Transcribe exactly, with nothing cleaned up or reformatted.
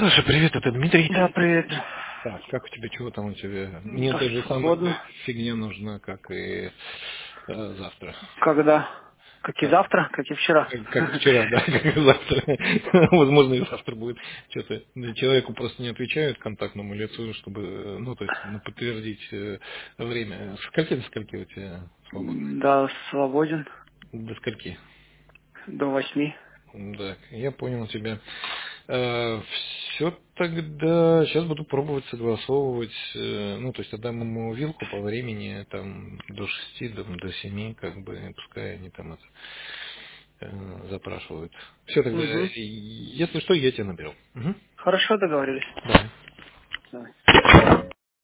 Саша, привет, это Дмитрий. Да, привет. Так, как у тебя, чего там у тебя? Мне Да, та же самая свободно. фигня нужна, как и э, завтра. Когда? Как и Так, завтра, как и вчера. как, как и вчера, да, как и завтра. Возможно, и завтра будет что-то. Человеку просто не отвечают контактному лицу, чтобы, э, ну, то есть, ну, подтвердить э, время. С скольки до скольки у тебя свободно? Да, свободен. До скольки? До восьми. Да, я понял тебя. Все тогда, сейчас буду пробовать согласовывать, э, ну, то есть отдам ему вилку по времени, там, до шести, до, до семи, как бы, пускай они там это э, запрашивают. Все тогда, Угу. если что, я тебя наберу. Мгм. Хорошо договорились. Да. Давай.